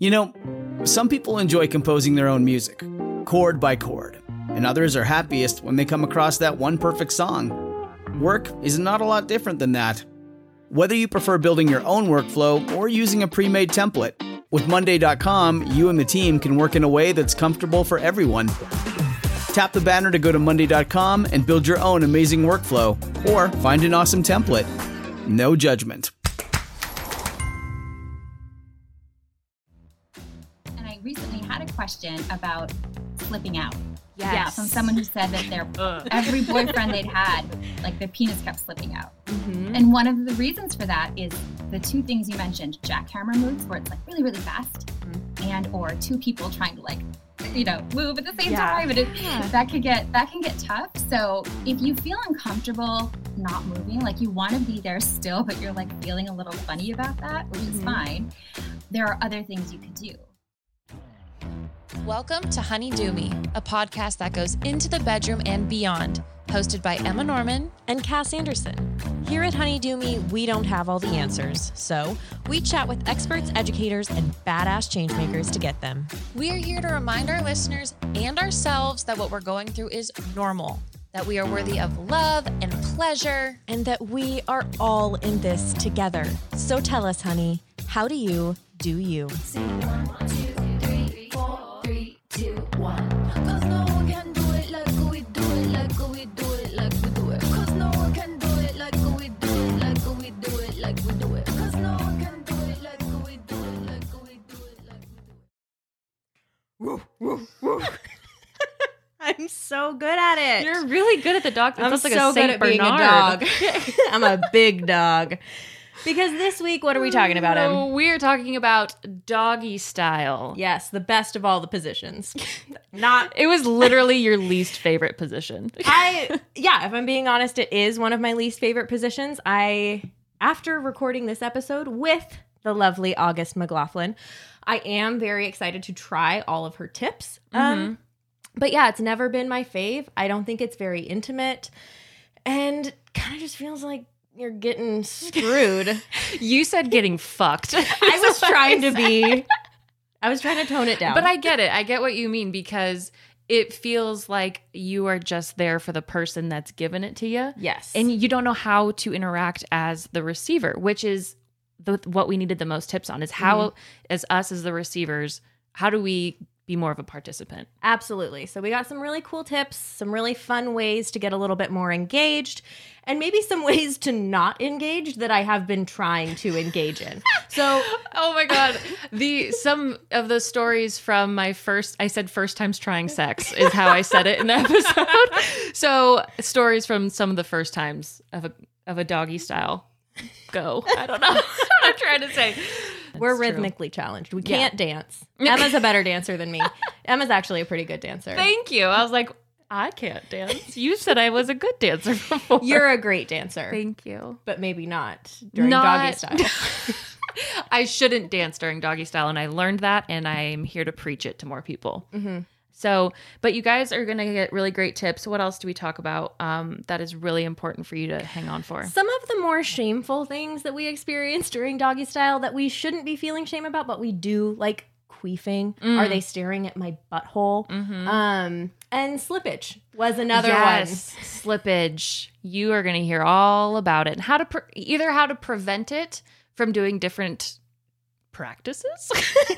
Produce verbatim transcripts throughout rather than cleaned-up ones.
You know, some people enjoy composing their own music, chord by chord, and others are happiest when they come across that one perfect song. Work is not a lot different than that. Whether you prefer building your own workflow or using a pre-made template, with Monday dot com, you and the team can work in a way that's comfortable for everyone. Tap the banner to go to Monday dot com and build your own amazing workflow, or find an awesome template. No judgment. And I recently had a question about slipping out. Yes. Yeah, from someone who said that their every boyfriend they'd had, like the penis kept slipping out. Mm-hmm. And one of the reasons for that is the two things you mentioned, jackhammer moves, where it's like really, really fast, mm-hmm. and or two people trying to like, you know, move at the same yeah. time. And it, yeah. that could get that can get tough. So if you feel uncomfortable not moving, like you want to be there still, but you're like feeling a little funny about that, which mm-hmm. is fine, there are other things you could do. Welcome to Honey Do Me, a podcast that goes into the bedroom and beyond, hosted by Emma Norman and Cass Anderson. Here at Honey Do Me, we don't have all the answers, so we chat with experts, educators, and badass changemakers to get them. We are here to remind our listeners and ourselves that what we're going through is normal, that we are worthy of love and pleasure, and that we are all in this together. So tell us, honey, how do you do you? Two, one. Cause no one can do it like we do it, like we do it, like we do it. Cause no one can do it like we do it, like we do it, like we do it. Cause no one can do it like we do it, like we do it, like we do it. Woo, woo, woo. I'm so good at it. You're really good at the dog. That I'm sounds like so a Saint good at Bernard. being a dog. I'm a big dog. Because this week, what are we talking about, Em? Oh, we're talking about doggy style. Yes, the best of all the positions. Not. It was literally your least favorite position. I, yeah, if I'm being honest, it is one of my least favorite positions. I, after recording this episode with the lovely August McLaughlin, I am very excited to try all of her tips. Mm-hmm. Um, but yeah, it's never been my fave. I don't think it's very intimate. And kind of just feels like you're getting screwed. You said getting fucked. I was trying to be, I was trying to tone it down. But I get it. I get what you mean, because it feels like you are just there for the person that's given it to you. Yes. And you don't know how to interact as the receiver, which is the, what we needed the most tips on, is how, mm-hmm. as us as the receivers, how do we be more of a participant? Absolutely. So we got some really cool tips, some really fun ways to get a little bit more engaged, and maybe some ways to not engage that I have been trying to engage in. So, oh my God. The, some of the stories from my first, I said first times trying sex is how I said it in the episode. So stories from some of the first times of a, of a doggy style. Go. I don't know what I'm trying to say. That's We're true. Rhythmically challenged. We can't yeah. dance. Emma's a better dancer than me. Emma's actually a pretty good dancer. Thank you. I was like, I can't dance. You said I was a good dancer before. You're a great dancer. Thank you. But maybe not during not, doggy style. I shouldn't dance during doggy style, and I learned that, and I'm here to preach it to more people. Mm-hmm. So, but you guys are going to get really great tips. What else do we talk about um, that is really important for you to hang on for? Some of the more shameful things that we experience during doggy style that we shouldn't be feeling shame about, but we do, like queefing. Mm. Are they staring at my butthole? Mm-hmm. Um, and slippage was another yes, one. Slippage. You are going to hear all about it. How to pre- either how to prevent it from doing different practices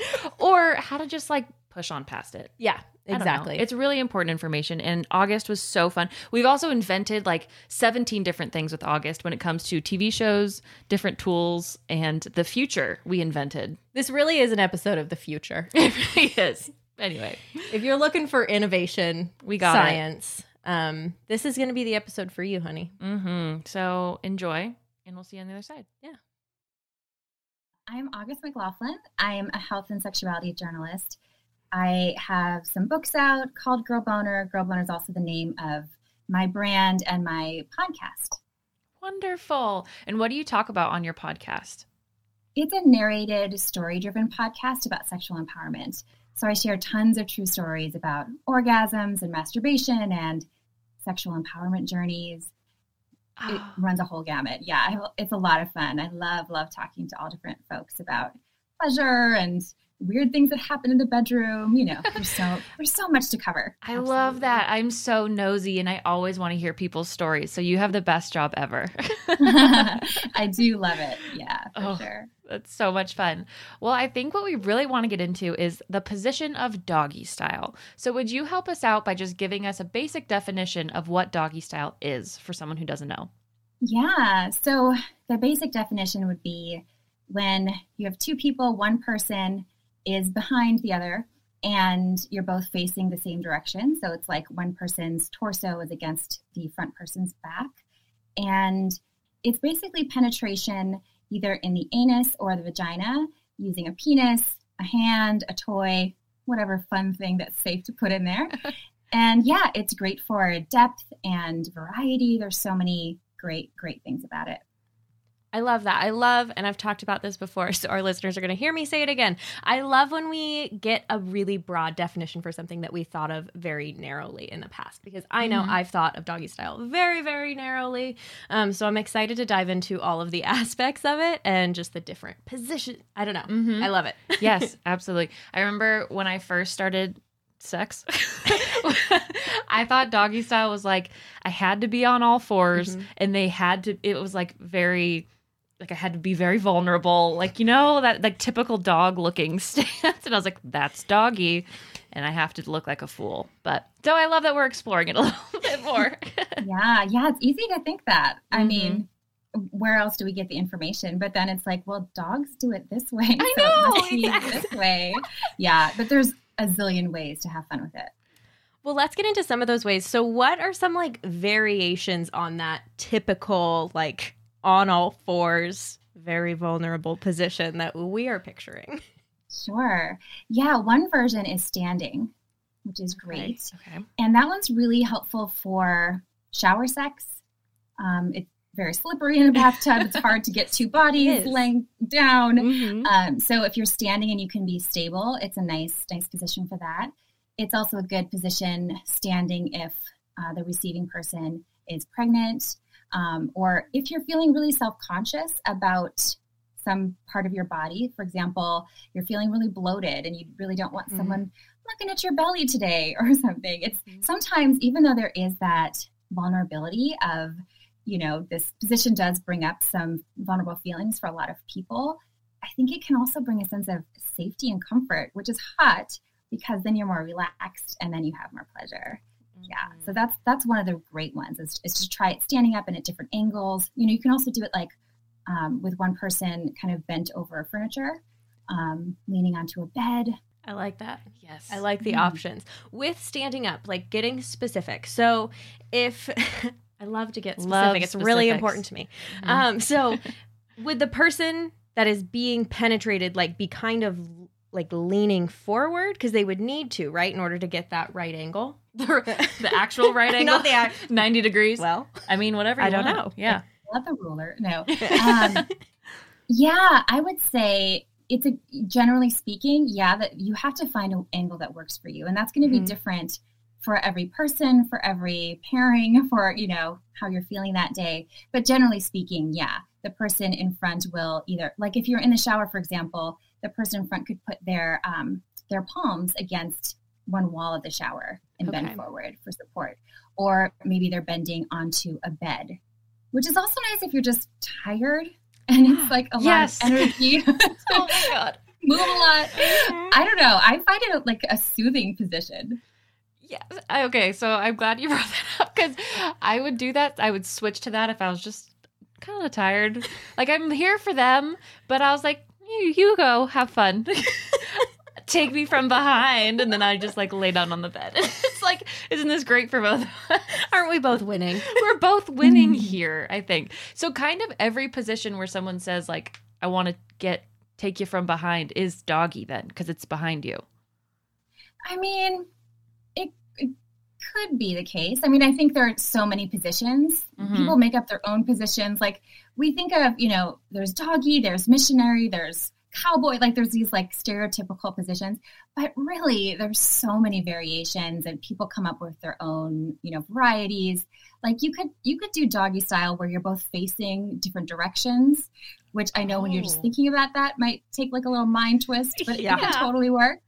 or how to just like push on past it. Yeah. Exactly. It's really important information. And August was so fun. We've also invented like seventeen different things with August when it comes to T V shows, different tools, and the future we invented. This really is an episode of the future. It really is. Anyway, if you're looking for innovation, we got science, um, this is going to be the episode for you, honey. Mm-hmm. So enjoy, and we'll see you on the other side. Yeah. I'm August McLaughlin. I'm a health and sexuality journalist. I have some books out called Girl Boner. Girl Boner is also the name of my brand and my podcast. Wonderful. And what do you talk about on your podcast? It's a narrated, story-driven podcast about sexual empowerment. So I share tons of true stories about orgasms and masturbation and sexual empowerment journeys. Oh. It runs a whole gamut. Yeah, it's a lot of fun. I love, love talking to all different folks about pleasure and weird things that happen in the bedroom. You know, there's so there's so much to cover. I Absolutely. love that. I'm so nosy and I always want to hear people's stories. So you have the best job ever. I do love it. Yeah, for oh, sure. That's so much fun. Well, I think what we really want to get into is the position of doggy style. So would you help us out by just giving us a basic definition of what doggy style is for someone who doesn't know? Yeah. So the basic definition would be when you have two people, one person is behind the other, and you're both facing the same direction. So it's like one person's torso is against the front person's back. And it's basically penetration either in the anus or the vagina using a penis, a hand, a toy, whatever fun thing that's safe to put in there. And yeah, it's great for depth and variety. There's so many great, great things about it. I love that. I love, and I've talked about this before, so our listeners are going to hear me say it again. I love when we get a really broad definition for something that we thought of very narrowly in the past, because I know mm-hmm. I've thought of doggy style very, very narrowly. Um, so I'm excited to dive into all of the aspects of it and just the different position. I don't know. Mm-hmm. I love it. Yes, absolutely. I remember when I first started sex, I thought doggy style was like I had to be on all fours mm-hmm. and they had to, it was like very, like I had to be very vulnerable, like, you know, that like typical dog looking stance. And I was like, that's doggy. And I have to look like a fool. But so I love that we're exploring it a little bit more. yeah. Yeah. It's easy to think that. I mm-hmm. mean, where else do we get the information? But then it's like, well, dogs do it this way. I so know. It must be this way. Yeah. But there's a zillion ways to have fun with it. Well, let's get into some of those ways. So what are some like variations on that typical, like on all fours, very vulnerable position that we are picturing? Sure. Yeah. One version is standing, which is great. Okay. Okay. And that one's really helpful for shower sex. Um, it's very slippery in a bathtub. It's hard to get two bodies laying down. Mm-hmm. Um, so if you're standing and you can be stable, it's a nice, nice position for that. It's also a good position standing if uh, the receiving person is pregnant, um, or if you're feeling really self-conscious about some part of your body. For example, you're feeling really bloated and you really don't want mm-hmm. someone looking at your belly today or something. It's mm-hmm. sometimes, even though there is that vulnerability of, you know, this position does bring up some vulnerable feelings for a lot of people, I think it can also bring a sense of safety and comfort, which is hot because then you're more relaxed and then you have more pleasure. Mm-hmm. Yeah. So that's, that's one of the great ones is, is to try it standing up and at different angles. You know, you can also do it like um, with one person kind of bent over furniture, um, leaning onto a bed. I like that. Yes. I like the mm. options. With standing up, like getting specific. So if I love to get specific, love it's specifics. really important to me. Mm-hmm. Um, so would the person that is being penetrated like be kind of like leaning forward? Because they would need to, right? In order to get that right angle. the, the actual right angle? Not the act- ninety degrees? Well, I mean, whatever you I don't want. know. Yeah. I love the ruler. No. Um, yeah, I would say it's a, generally speaking, yeah, that you have to find an angle that works for you. And that's going to be mm-hmm. different for every person, for every pairing, for, you know, how you're feeling that day. But generally speaking, yeah, the person in front will either, like if you're in the shower, for example, the person in front could put their um, their palms against one wall of the shower and okay. bend forward for support. Or maybe they're bending onto a bed, which is also nice if you're just tired and it's like a yes. lot of energy. Oh my God. Move a lot. I don't know. I find it like a soothing position. Yeah. Okay. So I'm glad you brought that up because I would do that. I would switch to that if I was just kind of tired. Like I'm here for them, but I was like, you, you go have fun. Take me from behind. And then I just like lay down on the bed. It's like, isn't this great for both of us? Aren't we both winning? We're both winning here, I think. So kind of every position where someone says like, I want to get, take you from behind is doggy then because it's behind you. I mean, it, it could be the case. I mean, I think there are so many positions. Mm-hmm. People make up their own positions. Like we think of, you know, there's doggy, there's missionary, there's cowboy, like there's these like stereotypical positions, but really there's so many variations and people come up with their own, you know, varieties. Like you could, you could do doggy style where you're both facing different directions, which I know oh. when you're just thinking about that might take like a little mind twist, but yeah. it can totally work.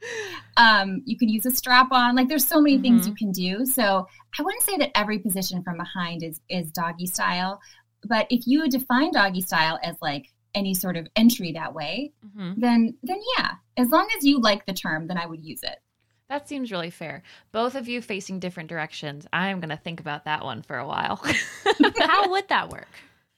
Um, you can use a strap on, like there's so many mm-hmm. things you can do. So I wouldn't say that every position from behind is, is doggy style, but if you define doggy style as like any sort of entry that way, mm-hmm. then, then yeah, as long as you like the term, then I would use it. That seems really fair. Both of you facing different directions. I'm going to think about that one for a while. How would that work?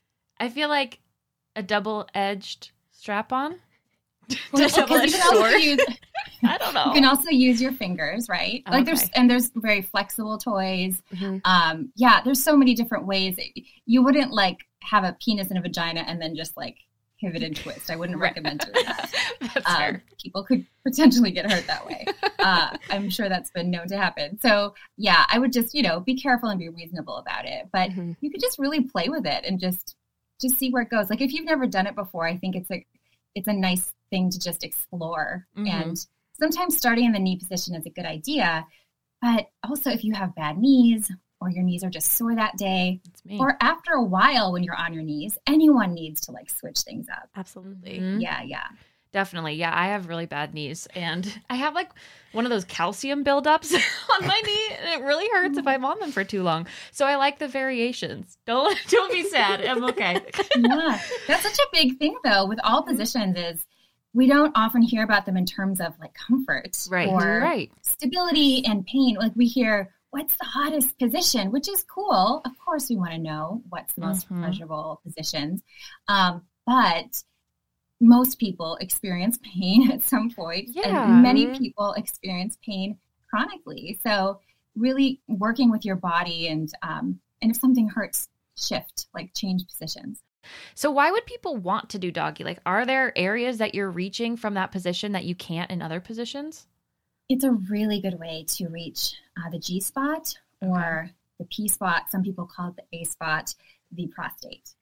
I feel like a double-edged strap-on. Well, double-edged sword. Use, I don't know. You can also use your fingers, right? Like okay. there's and there's very flexible toys. Mm-hmm. Um, yeah, there's so many different ways. You wouldn't like have a penis and a vagina and then just like pivot and twist. I wouldn't recommend doing that. That's um, fair. People could potentially get hurt that way. Uh, I'm sure that's been known to happen. So yeah, I would just, you know, be careful and be reasonable about it. But mm-hmm. you could just really play with it and just just see where it goes. Like if you've never done it before, I think it's a it's a nice thing to just explore. Mm-hmm. And sometimes starting in the knee position is a good idea. But also if you have bad knees or your knees are just sore that day, or after a while when you're on your knees, anyone needs to like switch things up. Absolutely. Mm-hmm. Yeah, yeah. Definitely. Yeah, I have really bad knees and I have like one of those calcium buildups on my knee and it really hurts if I'm on them for too long. So I like the variations. Don't don't be sad. I'm okay. Yeah. That's such a big thing though with all positions is we don't often hear about them in terms of like comfort right. or right. stability and pain. Like we hear, what's the hottest position, which is cool. Of course, we want to know what's the most mm-hmm. pleasurable positions. Um, but most people experience pain at some point. Yeah. And many people experience pain chronically. So really working with your body and, um, and if something hurts, shift, like change positions. So why would people want to do doggy? Like, are there areas that you're reaching from that position that you can't in other positions? It's a really good way to reach uh, the G spot or okay. the P spot. Some people call it the A spot, the prostate.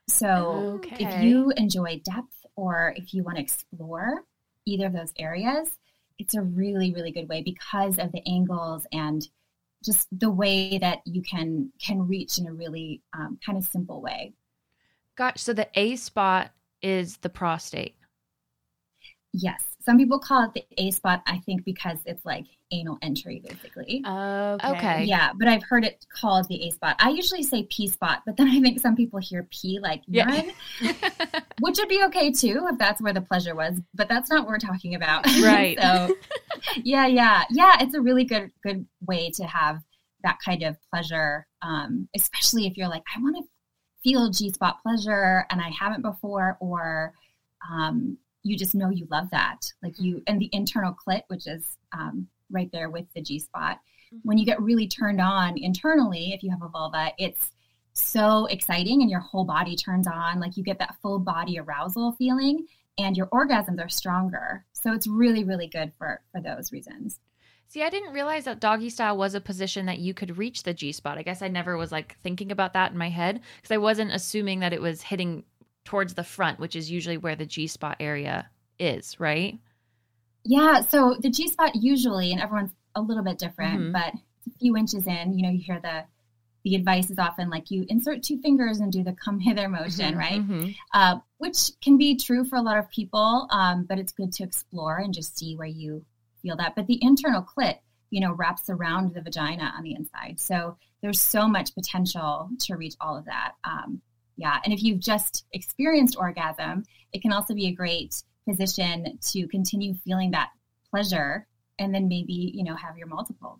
So okay. if you enjoy depth or if you want to explore either of those areas, it's a really, really good way because of the angles and just the way that you can can reach in a really um, kind of simple way. Gosh, so the A spot is the prostate. Yes. Some people call it the A spot, I think, because it's like anal entry, basically. Okay. okay. Yeah, but I've heard it called the A spot. I usually say P spot, but then I think some people hear P like urine, yeah. which would be okay too if that's where the pleasure was, but that's not what we're talking about. Right. So, yeah, yeah. Yeah, it's a really good good way to have that kind of pleasure, um, especially if you're like, I want to feel G-spot pleasure and I haven't before, or um, you just know you love that. Like you, and the internal clit, which is um, right there with the G-spot. Mm-hmm. When you get really turned on internally, if you have a vulva, it's so exciting and your whole body turns on. Like you get that full body arousal feeling and your orgasms are stronger. So it's really, really good for, for those reasons. See, I didn't realize that doggy style was a position that you could reach the G-spot. I guess I never was like thinking about that in my head because I wasn't assuming that it was hitting towards the front, which is usually where the G-spot area is, right? Yeah. So the G-spot usually, and everyone's a little bit different, mm-hmm. but it's a few inches in, you know, you hear the, the advice is often like you insert two fingers and do the come hither motion, mm-hmm, right? Mm-hmm. Uh, which can be true for a lot of people, um, but it's good to explore and just see where you feel that. But the internal clit, you know, wraps around the vagina on the inside. So there's so much potential to reach all of that. Um, yeah. And if you've just experienced orgasm, it can also be a great position to continue feeling that pleasure and then maybe, you know, have your multiples.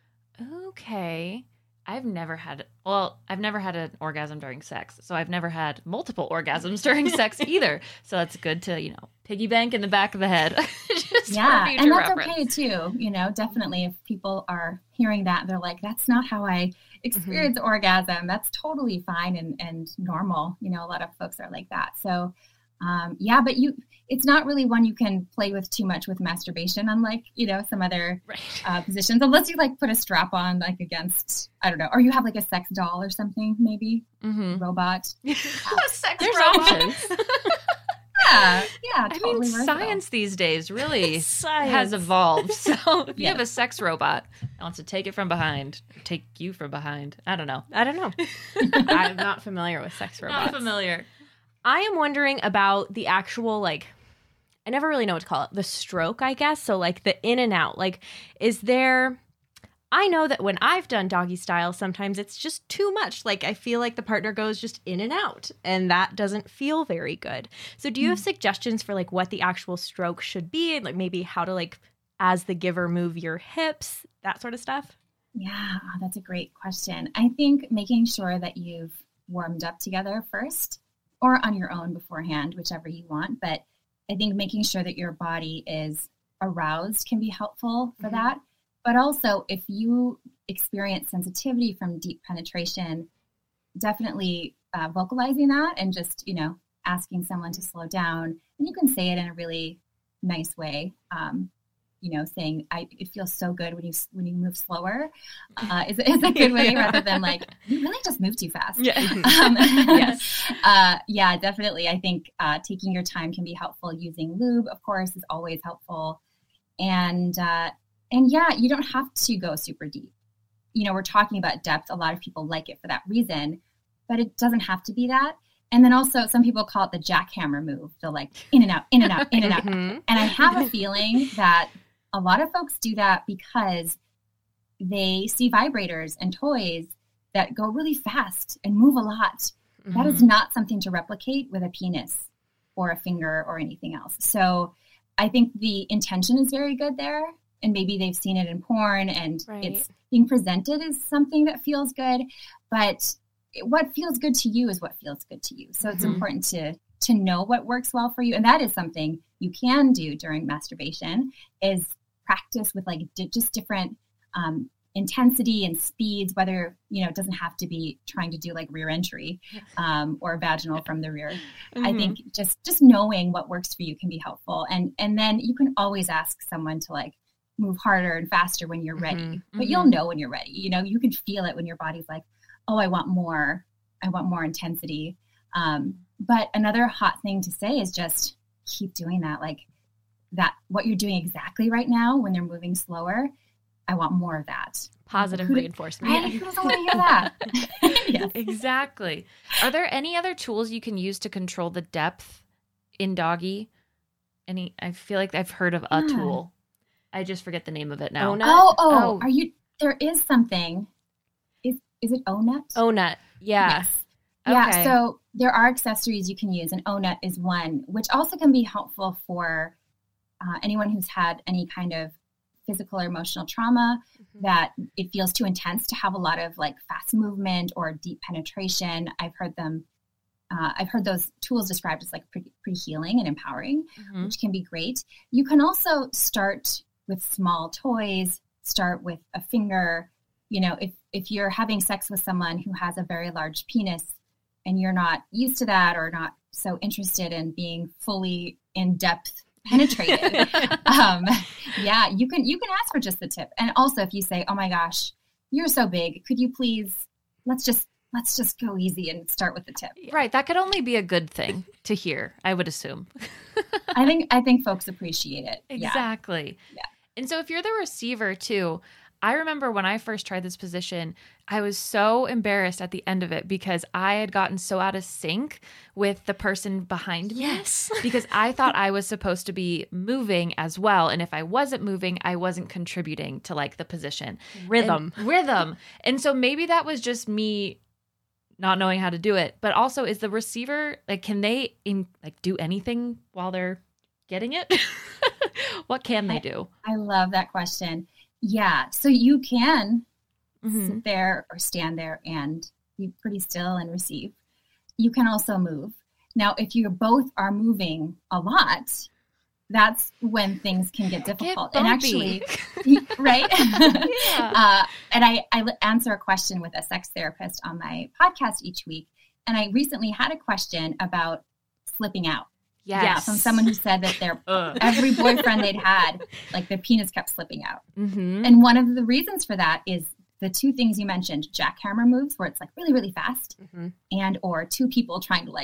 Okay. I've never had, well, I've never had an orgasm during sex. So I've never had multiple orgasms during sex either. So that's good to, you know, piggy bank in the back of the head. Just yeah. for and that's reference. Okay too. You know, definitely if people are hearing that, they're like, that's not how I experience mm-hmm. orgasm. That's totally fine and, and normal. You know, a lot of folks are like that. So um, yeah, but you, it's not really one you can play with too much with masturbation, unlike, you know, some other right. uh, positions, unless you like put a strap on like against, I don't know, or you have like a sex doll or something, maybe mm-hmm. robot. a sex There's robot. options. Yeah, yeah, I totally mean, versatile. science these days really Science. has evolved. So if you Yes. have a sex robot that wants to take it from behind, take you from behind, I don't know. I don't know. I'm not familiar with sex robots. Not familiar. I am wondering about the actual, like, I never really know what to call it. The stroke, I guess. So, like, the in and out. Like, is there... I know that when I've done doggy style, sometimes it's just too much. Like, I feel like the partner goes just in and out, and that doesn't feel very good. So do you have suggestions for, like, what the actual stroke should be? And, like, maybe how to, like, as the giver, move your hips, that sort of stuff? Yeah, oh, that's a great question. I think making sure that you've warmed up together first or on your own beforehand, whichever you want. But I think making sure that your body is aroused can be helpful for Mm-hmm. that. But also, if you experience sensitivity from deep penetration, definitely uh, vocalizing that and just, you know, asking someone to slow down. And you can say it in a really nice way. Um, you know, saying, I, it feels so good when you when you move slower uh, is, is a good way Yeah. rather than like, you really just move too fast. Yeah. Um, Yes. uh, yeah, definitely. I think uh, taking your time can be helpful. Using lube, of course, is always helpful. And, uh, and yeah, you don't have to go super deep. You know, we're talking about depth. A lot of people like it for that reason, but it doesn't have to be that. And then also some people call it the jackhammer move. They're like in and out, in and out, in and out. Mhm. And I have a feeling that a lot of folks do that because they see vibrators and toys that go really fast and move a lot. That is not something to replicate with a penis or a finger or anything else. So I think the intention is very good there. And maybe they've seen it in porn and Right. it's being presented as something that feels good. But what feels good to you is what feels good to you. So it's Mhm. important to to know what works well for you. And that is something you can do during masturbation is practice with like di- just different um, intensity and speeds, whether, you know, it doesn't have to be trying to do like rear entry um, or vaginal from the rear. I Mhm. think just just knowing what works for you can be helpful. And and then you can always ask someone to like move harder and faster when you're ready. Mhm, But you'll know when you're ready. You know, you can feel it when your body's like, oh, I want more. I want more intensity. Um, but another hot thing to say is just keep doing that. Like that, what you're doing exactly right now when they're moving slower, I want more of that. Positive Who- reinforcement. Right? Who doesn't want to hear that? Yes. Exactly. Are there any other tools you can use to control the depth in doggy? Any? I feel like I've heard of a Yeah. tool. I just forget the name of it now. Oh, no. Oh, oh, Oh. are you, there is something. Is, is it O-Nut? Oh, nut. Yeah. Yes. Yeah, Okay. so there are accessories you can use, and O-Nut is one, which also can be helpful for uh, anyone who's had any kind of physical or emotional trauma that it feels too intense to have a lot of like fast movement or deep penetration. I've heard them, uh, I've heard those tools described as like pretty, pretty healing and empowering, Mhm. which can be great. You can also start with small toys, start with a finger. You know, if, if you're having sex with someone who has a very large penis and you're not used to that or not so interested in being fully in depth penetrated, um, yeah, you can, you can ask for just the tip. And also if you say, oh my gosh, you're so big, could you please, let's just, let's just go easy and start with the tip. Right. That could only be a good thing to hear, I would assume. I think, I think folks appreciate it. Yeah. Exactly. Yeah. And so if you're the receiver too, I remember when I first tried this position, I was so embarrassed at the end of it because I had gotten so out of sync with the person behind me. Yes. Because I thought I was supposed to be moving as well. And if I wasn't moving, I wasn't contributing to like the position. Rhythm. And rhythm. And so maybe that was just me not knowing how to do it. But also is the receiver, like, can they in, like do anything while they're getting it? What can they do? I love that question. Yeah. So you can Mhm. sit there or stand there and be pretty still and receive. You can also move. Now, if you both are moving a lot, that's when things can get difficult. And bumpy. actually, right? Yeah. uh, and I, I answer a question with a sex therapist on my podcast each week. And I recently had a question about slipping out. Yes. Yeah, from someone who said that their Ugh. every boyfriend they'd had, like their penis kept slipping out. Mhm. And one of the reasons for that is the two things you mentioned, jackhammer moves, where it's like really, really fast, Mhm. and or two people trying to like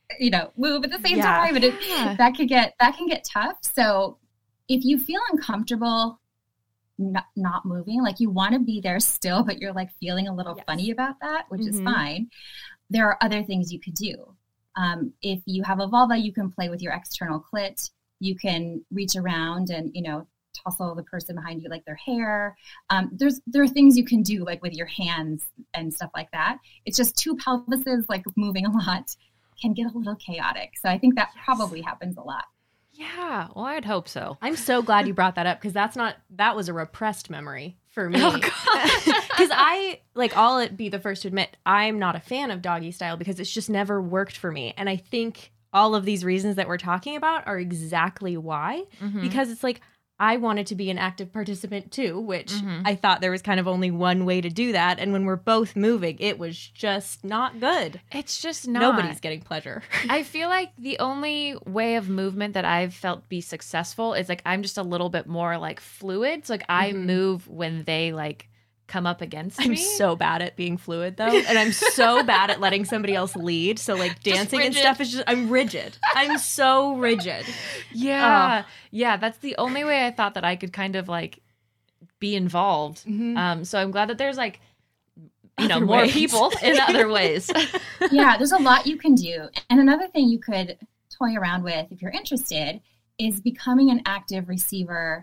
you know, move at the same Yeah. time. And it, Yeah. that could get, that can get tough. So if you feel uncomfortable not, not moving, like you want to be there still, but you're like feeling a little Yes. funny about that, which is Mhm. fine. There are other things you could do. Um, if you have a vulva, you can play with your external clit. You can reach around and, you know, tussle the person behind you, like their hair. Um, there's, there are things you can do like with your hands and stuff like that. It's just two pelvises, like moving a lot can get a little chaotic. So I think that probably happens a lot. Yeah. Well, I'd hope so. I'm so glad you brought that up because that's not that was a repressed memory for me. Oh, Because I like I'll be the first to admit I'm not a fan of doggy style because it's just never worked for me. And I think all of these reasons that we're talking about are exactly why. Mhm. Because it's like I wanted to be an active participant too, which Mhm. I thought there was kind of only one way to do that. And when we're both moving, it was just not good. It's just not. Nobody's getting pleasure. I feel like the only way of movement that I've felt be successful is like I'm just a little bit more like fluid. So like I Mhm. move when they like come up against I'm me. so bad at being fluid though, and I'm so bad at letting somebody else lead. So like dancing and rigid. stuff is just I'm rigid. I'm so rigid. Yeah. Yeah. That's the only way I thought that I could kind of like be involved. Mhm. Um, so I'm glad that there's like, you know, Other more ways. people in other ways. Yeah, there's a lot you can do. And another thing you could toy around with if you're interested is becoming an active receiver,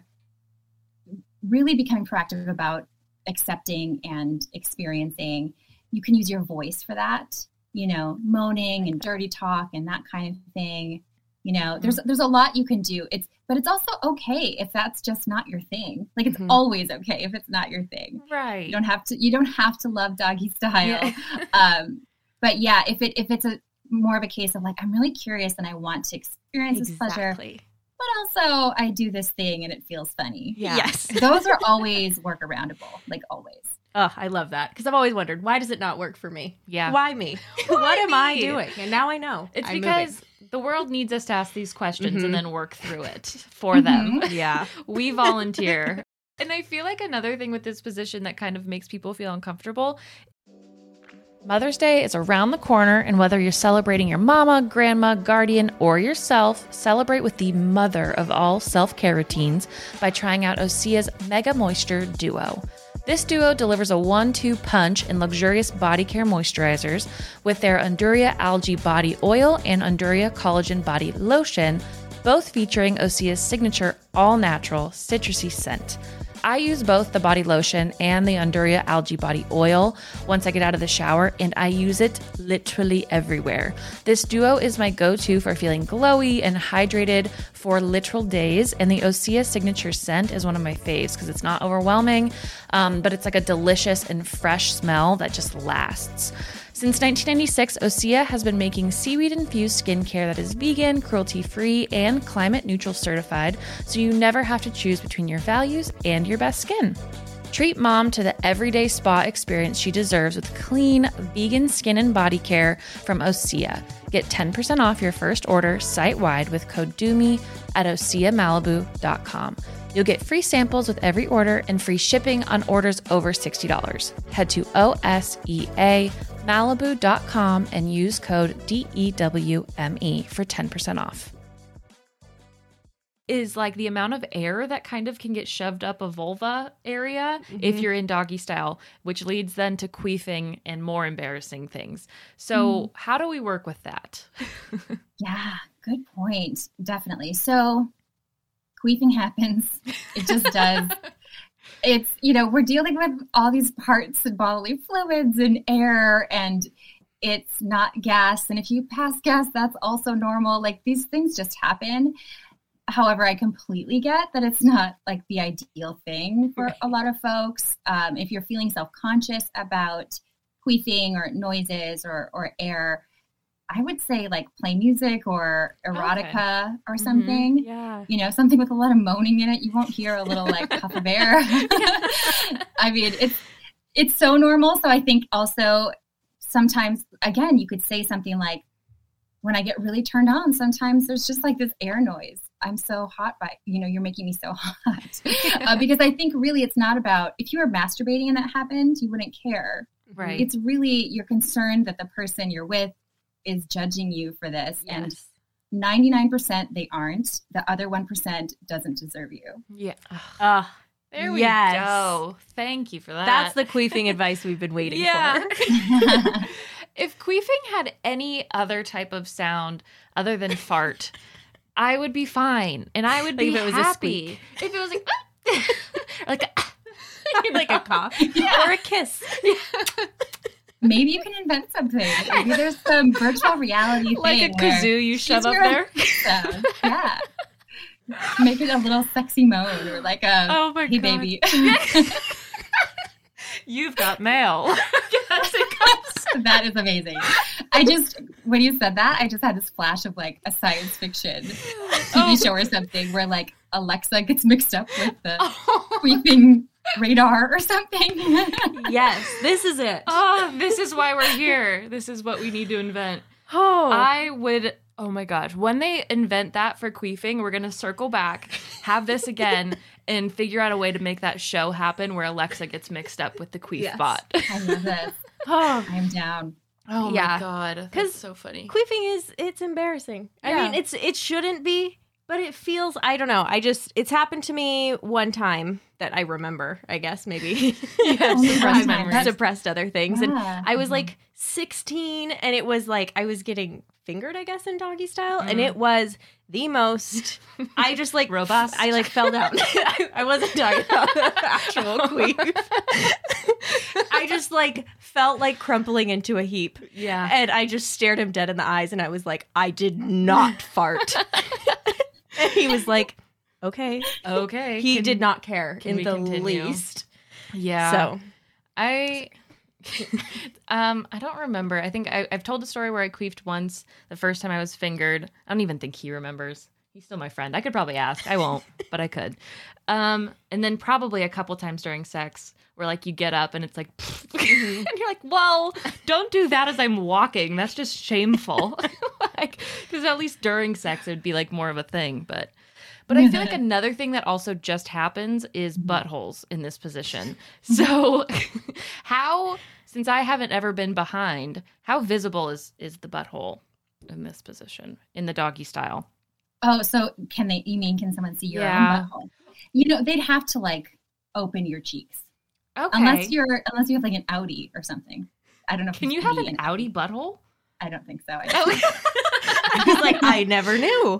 really becoming proactive about accepting and experiencing. You can use your voice for that, you know, moaning and dirty talk and that kind of thing. You know, there's there's a lot you can do. It's but it's also okay if that's just not your thing. Like it's Mhm. always okay if it's not your thing. Right. You don't have to you don't have to love doggy style. Yeah. um but yeah, if it if it's a more of a case of like I'm really curious and I want to experience this pleasure, Exactly. but also I do this thing and it feels funny. Yeah. Yes. Those are always workaroundable, like always. Oh, I love that because I've always wondered why does it not work for me? Yeah. Why me? what am I me? doing? And now I know. It's I'm because the world needs us to ask these questions Mhm. and then work through it for them. moving. Yeah. We volunteer. And I feel like another thing with this position that kind of makes people feel uncomfortable. Mother's Day is around the corner, and whether you're celebrating your mama, grandma, guardian, or yourself, celebrate with the mother of all self-care routines by trying out Osea's Mega Moisture Duo. This duo delivers a one two punch in luxurious body care moisturizers with their Unduria Algae Body Oil and Unduria Collagen Body Lotion, both featuring Osea's signature all-natural citrusy scent. I use both the body lotion and the Unduria Algae Body Oil once I get out of the shower, and I use it literally everywhere. This duo is my go-to for feeling glowy and hydrated for literal days, and the Osea signature scent is one of my faves because it's not overwhelming, um, but it's like a delicious and fresh smell that just lasts. Since nineteen ninety-six, Osea has been making seaweed-infused skincare that is vegan, cruelty-free, and climate-neutral certified, so you never have to choose between your values and your best skin. Treat mom to the everyday spa experience she deserves with clean, vegan skin and body care from Osea. Get ten percent off your first order site-wide with code DOOMY at osea malibu dot com. You'll get free samples with every order and free shipping on orders over sixty dollars. Head to O S E A malibu dot com and use code D E W M E for ten percent off. Is like the amount of air that kind of can get shoved up a vulva area if you're in doggy style, which leads then to queefing and more embarrassing things. So how do we work with that? Yeah, good point. Definitely. So queefing happens. It just does. It's, you know, we're dealing with all these parts and bodily fluids and air, and it's not gas. And if you pass gas, that's also normal. Like these things just happen. However, I completely get that it's not like the ideal thing for a lot of folks. Um, if you're feeling self-conscious about queefing or noises or, or air, I would say like play music or erotica or something. Yeah. You know, something with a lot of moaning in it. You won't hear a little like puff of air. I mean, it's it's so normal. So I think also sometimes, again, you could say something like, when I get really turned on, sometimes there's just like this air noise. I'm so hot by, you know, you're making me so hot. uh, because I think really it's not about, if you were masturbating and that happened, you wouldn't care. Right. It's really, you're concerned that the person you're with is judging you for this. Yes. And ninety-nine percent they aren't. The other one percent doesn't deserve you. Yeah. Uh, There we Yes. go. Thank you for that. that's the queefing advice we've been waiting Yeah. for. If queefing had any other type of sound other than fart, I would be fine and I would Like be if it was a happy. If it was like like a, Like a cough Yeah. or a kiss. Maybe you can invent something. Maybe there's some virtual reality like a thing where kazoo you shove she's up wearing there. sound. Yeah. Make it a little sexy moan or like a Oh my hey God. baby. You've got mail. Yes, it comes. That is amazing. I just, when you said that, I just had this flash of like a science fiction T V Oh. show or something where like Alexa gets mixed up with the Oh. queefing radar or something. Yes, this is it. Oh, this is why we're here. This is what we need to invent. Oh, I would, oh my gosh, when they invent that for queefing, we're going to circle back, have this again, and figure out a way to make that show happen where Alexa gets mixed up with the queef Yes. bot. I love this. oh. I'm down. Oh Yeah. my God. 'Cause That's so funny. Queefing is it's embarrassing. I Yeah. mean, it's it shouldn't be, but it feels I don't know. I just it's happened to me one time that I remember, I guess maybe. Yeah, Only suppressed one time. memories. That's- suppressed other things. And Yeah. I was Mhm. like sixteen and it was like I was getting fingered, I guess, in doggy style. And Mm. it was the most I just like Robust. I like fell down. I, I wasn't talking about the actual queef. I just like felt like crumpling into a heap. Yeah. And I just stared him dead in the eyes and I was like, I did not fart. And he was like, okay. Okay. He can- did not care can in we the continue? least. Yeah. So I um I don't remember. I think I, I've told the story where I queefed once the first time I was fingered. I don't even think he remembers. He's still my friend. I could probably ask. I won't, but I could. Um, and then probably a couple times during sex where like you get up and it's like and you're like, well, don't do that as I'm walking. That's just shameful. Like, because at least during sex it would be like more of a thing, but But I feel like another thing that also just happens is buttholes in this position. So how, since I haven't ever been behind, how visible is is the butthole in this position, in the doggy style? Oh, so can they, you mean, can someone see your Yeah. own butthole? You know, they'd have to like open your cheeks. Okay. Unless you're, unless you have like an outie or something. I don't know if Can it's you have be an outie butthole? I don't think so. I Oh. I was like, I never knew.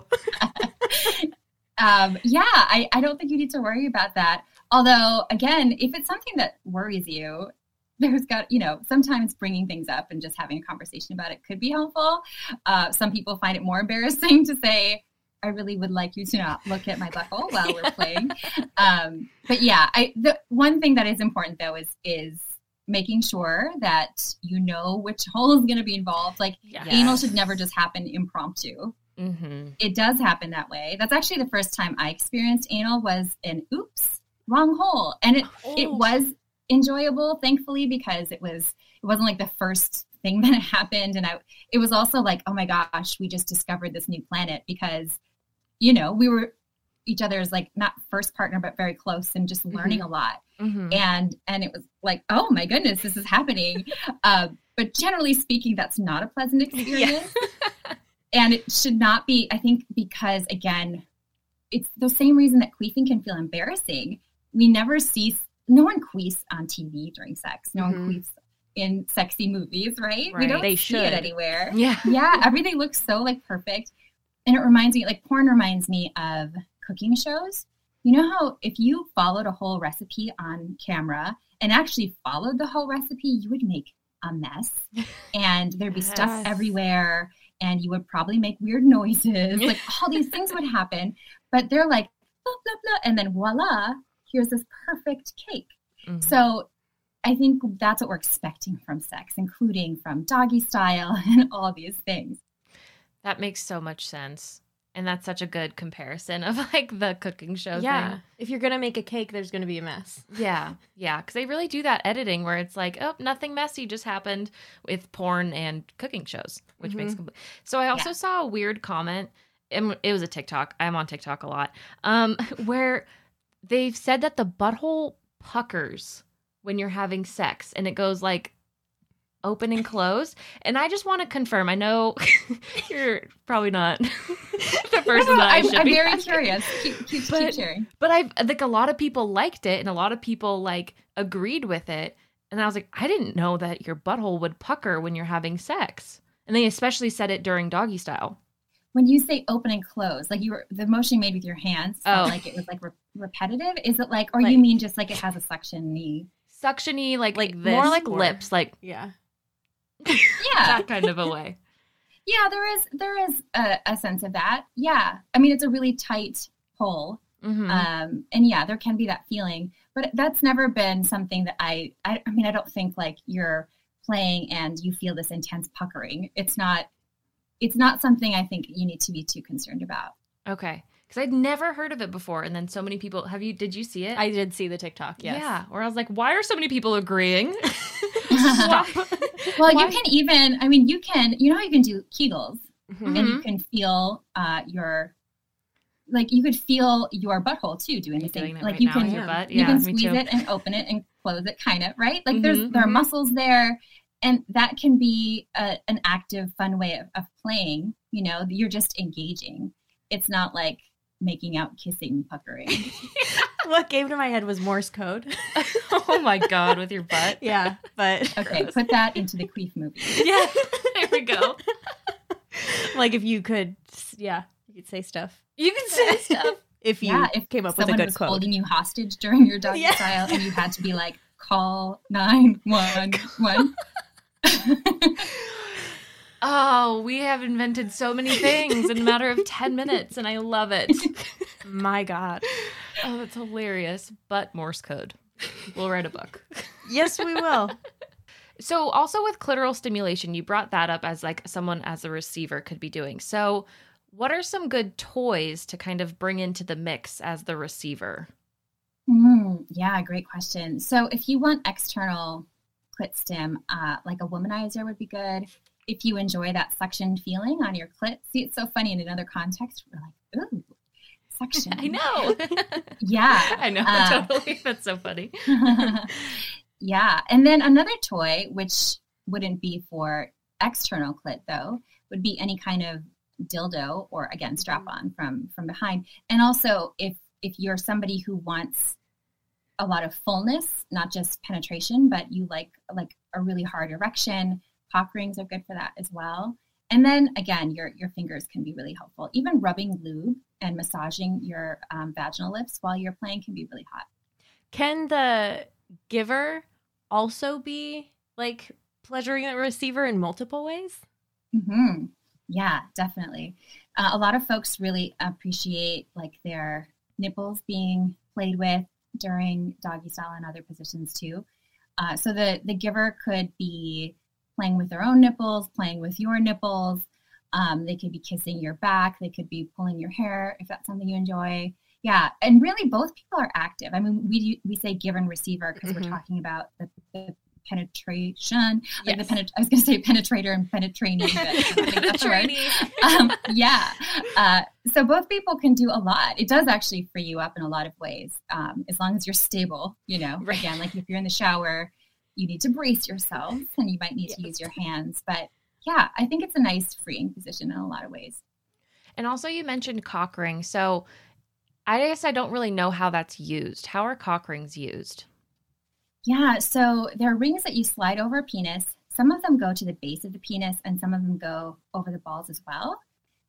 Um, yeah, I, I don't think you need to worry about that. Although, again, if it's something that worries you, there's got, you know, sometimes bringing things up and just having a conversation about it could be helpful. Uh, some people find it more embarrassing to say, I really would like you to not look at my butthole while we're playing. Um, but yeah, I, the one thing that is important though is, is making sure that you know which hole is going to be involved. Like Yes. anal should never just happen impromptu. Mm-hmm. It does happen that way. That's actually the first time I experienced anal was an oops, wrong hole. And it it was enjoyable, thankfully, because it was it wasn't like the first thing that happened. And I it was also like, oh my gosh, we just discovered this new planet because, you know, we were each other's like not first partner, but very close and just learning a lot. Mm-hmm. And and it was like, oh my goodness, this is happening. uh, but generally speaking, that's not a pleasant experience. And it should not be, I think, because, again, it's the same reason that queefing can feel embarrassing. We never see, no one queefs on T V during sex. No Mhm. one queefs in sexy movies, right? We Right. don't They see should. it anywhere. Yeah. Yeah, everything looks so, like, perfect. And it reminds me, like, porn reminds me of cooking shows. You know how if you followed a whole recipe on camera and actually followed the whole recipe, you would make a mess. And there'd be stuff Yes. everywhere. And you would probably make weird noises. Like all these things would happen. But they're like, blah, blah, blah. And then voila, here's this perfect cake. Mhm. So I think that's what we're expecting from sex, including from doggy style and all these things. That makes so much sense. And that's such a good comparison of like the cooking show Yeah. thing. If you're going to make a cake, there's going to be a mess. Yeah, yeah, because they really do that editing where it's like, oh, nothing messy just happened with porn and cooking shows, which makes complete. So I also Yeah. saw a weird comment. and It was a TikTok. I'm on TikTok a lot. Um, where they've said that the butthole puckers when you're having sex, and it goes like open and close. And I just want to confirm. I know you're probably not the person that I I'm, should I'm be very asking. curious. Keep, keep, But- keep sharing. But I like a lot of people liked it, and a lot of people like agreed with it. And I was like, I didn't know that your butthole would pucker when you're having sex. And they especially said it during doggy style. When you say open and close, like you were, the motion you made with your hands, felt Oh. like it was like re- repetitive. Is it like, or Like- you mean just like it has a suction-y? Suction-y, like, Like more this, like or- lips, like Yeah. Yeah, that kind of a way. yeah. There is there is a, a sense of that. Yeah, I mean it's a really tight hole, Mhm. um, and yeah, there can be that feeling. But that's never been something that I, I. I mean, I don't think like you're playing and you feel this intense puckering. It's not. It's not something I think you need to be too concerned about. Okay. Because I'd never heard of it before. And then so many people, have you, did you see it? I did see the TikTok, yes. Yeah. Where I was like, why are so many people agreeing? Well, Why- you can even. I mean, you can. You know how you can do Kegels, Mhm. and you can feel uh, your. Like you could feel your butthole too doing the You're doing same. that Like right you now can with your butt? you Yeah, can me squeeze too. it and open it and close it, kind of, right? Like there's Mhm, there are mhm. muscles there, and that can be a, an active, fun way of, of playing. You know, you're just engaging. It's not like making out, kissing, puckering. What came to my head was Morse code. Oh my God, with your butt. Yeah, but Okay, put that into the Queef movie. yeah. There we go. Like if you could, yeah, you could say stuff. You can say stuff. If you Yeah, if came up with a someone good was quote. holding you hostage during your doggy Yeah. style, and you had to be like, call nine one one. Oh, we have invented so many things in a matter of ten minutes, and I love it. My God. Oh, that's hilarious. But Morse code. We'll write a book. Yes, we will. So also with clitoral stimulation, you brought that up as like someone as a receiver could be doing. So what are some good toys to kind of bring into the mix as the receiver? Mm, yeah, great question. So if you want external clit stim, uh, like a womanizer would be good. If you enjoy that suction feeling on your clit, see, it's so funny in another context. We're like, ooh, suction. I know. Yeah. I know. Uh, Totally. That's so funny. Yeah. And then another toy, which wouldn't be for external clit though, would be any kind of dildo or again, strap on from, from behind. And also if, if you're somebody who wants a lot of fullness, not just penetration, but you like, like a really hard erection, cock rings are good for that as well. And then again, your, your fingers can be really helpful. Even rubbing lube and massaging your um, vaginal lips while you're playing can be really hot. Can the giver also be like pleasuring the receiver in multiple ways? Mm-hmm. Yeah, definitely. Uh, a lot of folks really appreciate like their nipples being played with during doggy style and other positions too. Uh, so the, the giver could be playing with their own nipples, playing with your nipples. Um, they could be kissing your back. They could be pulling your hair if that's something you enjoy. Yeah, and really both people are active. I mean, we do, we say giver and receiver because Mhm. we're talking about the, the penetration. Like Yes. the penet- I was going to say penetrator and penetrating. But I don't think that's the word. um, yeah. Uh, so both people can do a lot. It does actually free you up in a lot of ways, um, as long as you're stable. You know, Right. again, like if you're in the shower, you need to brace yourself, and you might need to Yes. use your hands. But yeah, I think it's a nice freeing position in a lot of ways. And also you mentioned cock ring. So I guess I don't really know how that's used. How are cock rings used? Yeah, so there are rings that you slide over a penis. Some of them go to the base of the penis, and some of them go over the balls as well.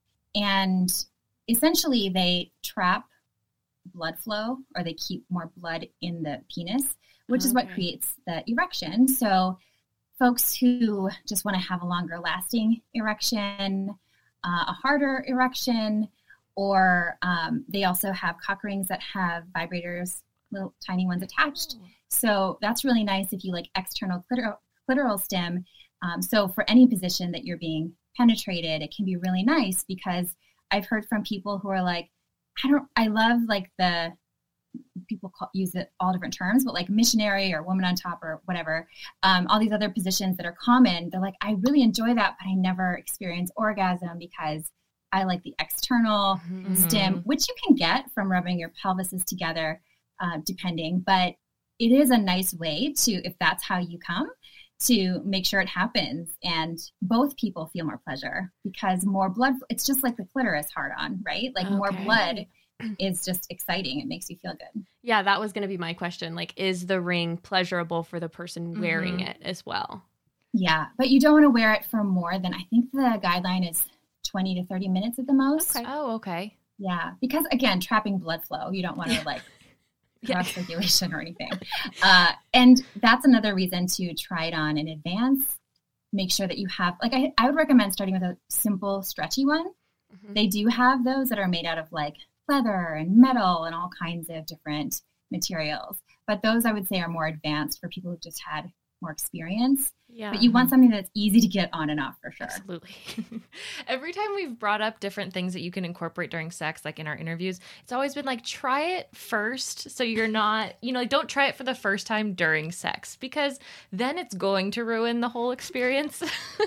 And essentially, they trap blood flow, or they keep more blood in the penis, which is what Okay. creates the erection. So folks who just want to have a longer lasting erection, uh, a harder erection, or um, they also have cock rings that have vibrators, little tiny ones attached. So that's really nice if you like external clitoral, clitoral stim. Um, so for any position that you're being penetrated, it can be really nice because I've heard from people who are like, I don't, I love like the, people call, use it all different terms, but like missionary or woman on top or whatever, um, all these other positions that are common. They're like, I really enjoy that, but I never experience orgasm because I like the external Mm-hmm. stim, which you can get from rubbing your pelvises together, uh, depending, but it is a nice way to, if that's how you come, to make sure it happens and both people feel more pleasure, because more blood, it's just like the clitoris hard on, right? Like more Okay. blood is just exciting. It makes you feel good. Yeah, that was going to be my question. Like, is the ring pleasurable for the person wearing Mhm. it as well? Yeah, but you don't want to wear it for more than, I think the guideline is twenty to thirty minutes at the most. Okay. Oh, okay. Yeah, because again, trapping blood flow, you don't want to like Yeah. cross circulation or anything. Uh, and that's another reason to try it on in advance. Make sure that you have, like, I, I would recommend starting with a simple, stretchy one. Mhm. They do have those that are made out of like leather and metal and all kinds of different materials. But those I would say are more advanced for people who've just had more experience. Yeah. But you want something that's easy to get on and off for sure. Absolutely. Every time we've brought up different things that you can incorporate during sex, like in our interviews, it's always been like, try it first. So you're not, you know, like, don't try it for the first time during sex, because then it's going to ruin the whole experience.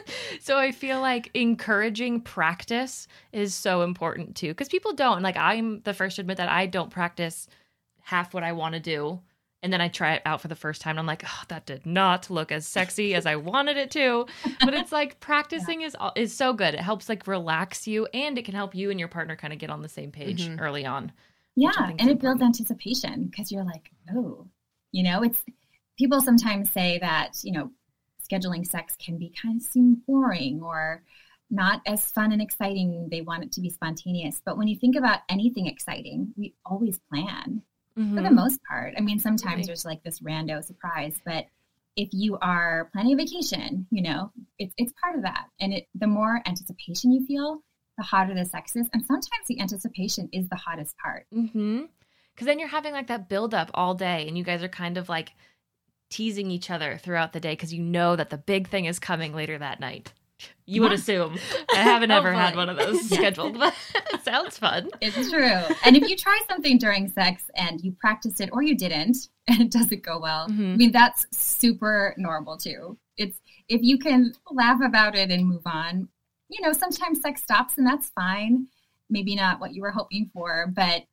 So I feel like encouraging practice is so important too, because people don't. Like, I'm the first to admit that I don't practice half what I want to do. And then I try it out for the first time and I'm like, oh, that did not look as sexy as I wanted it to. But it's like practicing is is so good. It helps like relax you, and it can help you and your partner kind of get on the same page Mhm. early on. Yeah, which I think and is it builds anticipation because you're like, oh, you know, it's people sometimes say that, you know, scheduling sex can be kind of seem boring or not as fun and exciting. They want it to be spontaneous. But when you think about anything exciting, we always plan Mm-hmm. for the most part. I mean, sometimes Really? there's like this rando surprise, but if you are planning a vacation, you know, it's it's part of that. And it the more anticipation you feel, the hotter the sex is. And sometimes the anticipation is the hottest part. Mm-hmm. Because then you're having like that buildup all day, and you guys are kind of like teasing each other throughout the day because you know that the big thing is coming later that night. You would Yeah. assume. I haven't ever had Hopefully. one of those Yeah. scheduled, but it sounds fun. It's true. And if you try something during sex and you practiced it or you didn't and it doesn't go well, Mhm. I mean, that's super normal too. It's if you can laugh about it and move on, you know, sometimes sex stops and that's fine. Maybe not what you were hoping for, but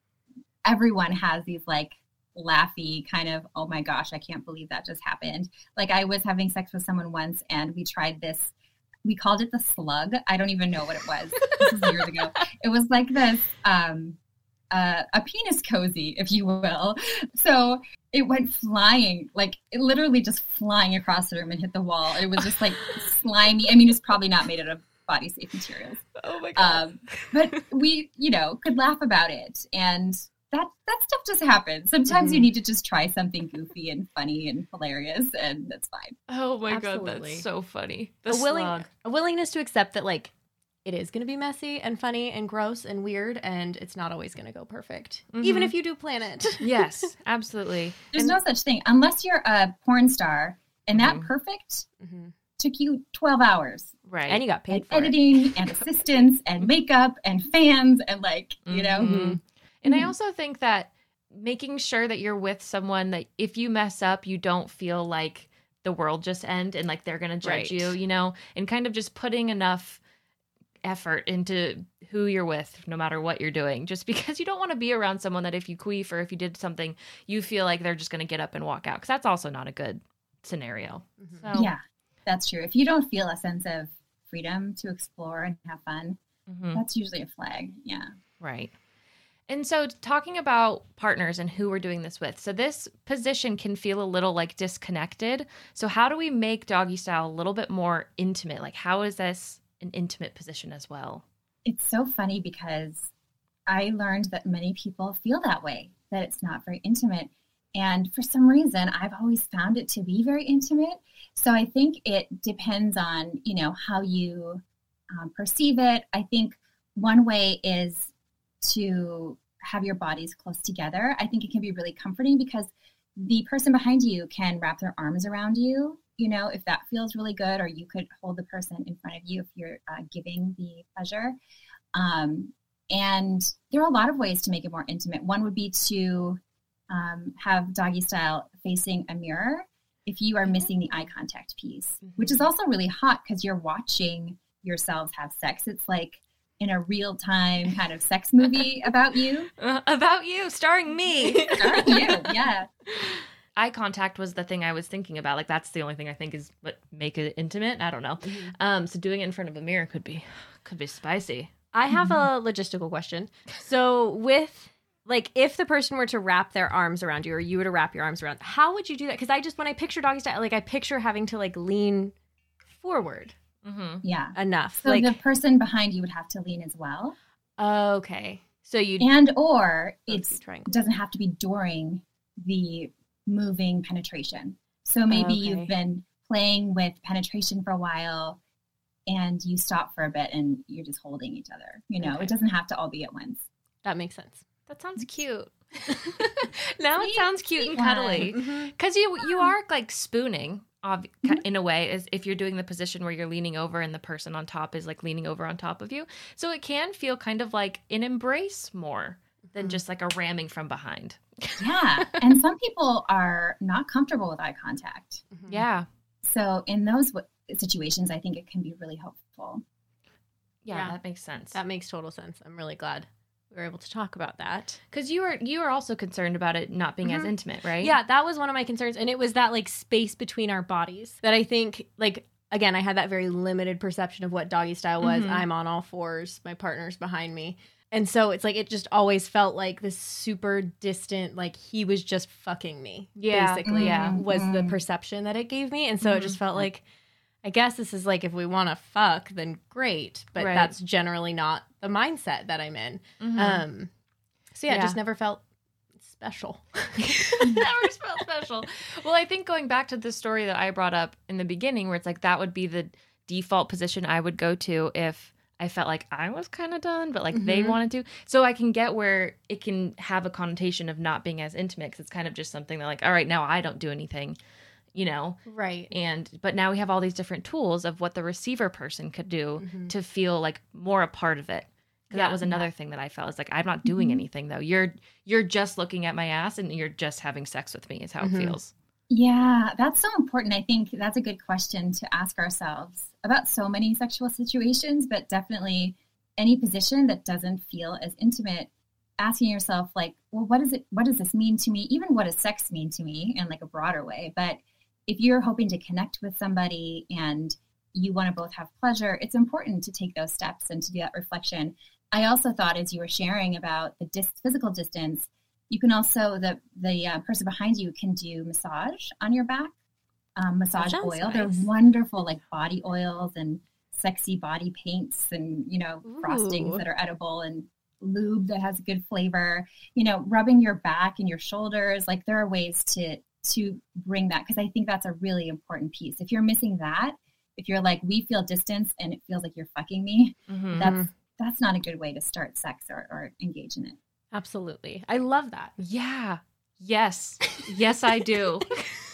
everyone has these like laughy kind of, oh my gosh, I can't believe that just happened. Like I was having sex with someone once and we tried this. We called it the slug. I don't even know what it was. This was years ago. It was like this, um, uh, a penis cozy, if you will. So it went flying, like it literally just flying across the room and hit the wall. It was just like slimy. I mean, it's probably not made out of body safe materials. Oh my God. Um, but we, you know, could laugh about it. And that that stuff just happens. Sometimes Mhm. you need to just try something goofy and funny and hilarious, and that's fine. Oh my God, Absolutely. that's so funny. The a willing slug. a willingness to accept that like it is going to be messy and funny and gross and weird, and it's not always going to go perfect, even Mhm. if you do plan it. Yes, absolutely. There's And- no such thing unless you're a porn star, and that Mhm. perfect Mhm. took you twelve hours. Right. And you got paid And for it. editing and assistants and makeup and fans and like, you know. Mhm. And I Mhm. also think that making sure that you're with someone that if you mess up, you don't feel like the world just end and like they're going to judge Right. you, you know, and kind of just putting enough effort into who you're with, no matter what you're doing, just because you don't want to be around someone that if you queef or if you did something, you feel like they're just going to get up and walk out. Cause that's also not a good scenario. Mhm. So, Yeah, that's true. If you don't feel a sense of freedom to explore and have fun, mhm. that's usually a flag. Yeah. Right. And so, talking about partners and who we're doing this with, so this position can feel a little like disconnected. So, how do we make doggy style a little bit more intimate? Like, how is this an intimate position as well? It's so funny because I learned that many people feel that way, that it's not very intimate. And for some reason, I've always found it to be very intimate. So I think it depends on, you know, how you um, perceive it. I think one way is to have your bodies close together. I think it can be really comforting because the person behind you can wrap their arms around you, you know, if that feels really good, or you could hold the person in front of you if you're uh, giving the pleasure. Um, and there are a lot of ways to make it more intimate. One would be to um, have doggy style facing a mirror if you are missing the eye contact piece, which is also really hot because you're watching yourselves have sex. It's like in a real time kind of sex movie about you. Uh, about you, starring me. Starring you, yeah. eye contact was the thing I was thinking about. Like that's the only thing I think is what make it intimate. I don't know. Mm-hmm. Um, so doing it in front of a mirror could be could be spicy. I have a logistical question. So with like if the person were to wrap their arms around you or you were to wrap your arms around, how would you do that? Because I just when I picture doggy style, like I picture having to like lean forward. Mm-hmm. Yeah. Enough. So like the person behind you would have to lean as well. okay. So you and or it trying. doesn't have to be during the moving penetration. So maybe Okay. you've been playing with penetration for a while and you stop for a bit and you're just holding each other. You know, Okay. it doesn't have to all be at once. that makes sense. That sounds cute. Now it Sweet, sounds cute sweet and cuddly. Mm-hmm. Because you you are like spooning, ob- in a way, as if you're doing the position where you're leaning over and the person on top is like leaning over on top of you. So it can feel kind of like an embrace more than just like a ramming from behind. Yeah. And some people are not comfortable with eye contact. Yeah. So in those w- situations, I think it can be really helpful. Yeah, Yeah. that makes sense. That makes total sense. I'm really glad we were able to talk about that. Because you were you were also concerned about it not being as Mhm. intimate, right? Yeah, that was one of my concerns. And it was that like space between our bodies that I think like, again, I had that very limited perception of what doggy style was. Mhm. I'm on all fours. My partner's behind me. And so it's like, it just always felt like this super distant, like he was just fucking me. Yeah. Basically, Yeah. was the Mhm. perception that it gave me. And so it just felt like, I guess this is like, if we want to fuck, then great. But Right. that's generally not the mindset that I'm in. Mhm. Um, so yeah, it Yeah. just never felt special. Never felt special. Well, I think going back to the story that I brought up in the beginning, where it's like that would be the default position I would go to if I felt like I was kind of done, but like they Mhm. wanted to. So I can get where it can have a connotation of not being as intimate because it's kind of just something that like, all right, now I don't do anything, you know? Right. And but now we have all these different tools of what the receiver person could do Mhm. to feel like more a part of it. 'Cause Yeah, that was another thing that I felt is like I'm not doing Mhm. anything though. You're you're just looking at my ass and you're just having sex with me is how Mhm. it feels. Yeah, that's so important. I think that's a good question to ask ourselves about so many sexual situations, but definitely any position that doesn't feel as intimate, asking yourself like, well, what is it, what does this mean to me? Even what does sex mean to me in like a broader way? But if you're hoping to connect with somebody and you want to both have pleasure, it's important to take those steps and to do that reflection. I also thought as you were sharing about the dis- physical distance, you can also, the the uh, person behind you can do massage on your back, um, massage sounds oil. nice. They're wonderful, like body oils and sexy body paints and, you know, frostings Ooh. that are edible and lube that has good flavor, you know, rubbing your back and your shoulders. Like there are ways to, to bring that. Cause I think that's a really important piece. If you're missing that, if you're like, we feel distance and it feels like you're fucking me, Mhm. that's, that's not a good way to start sex or, or engage in it. Absolutely. I love that. Yeah. Yes. Yes, I do.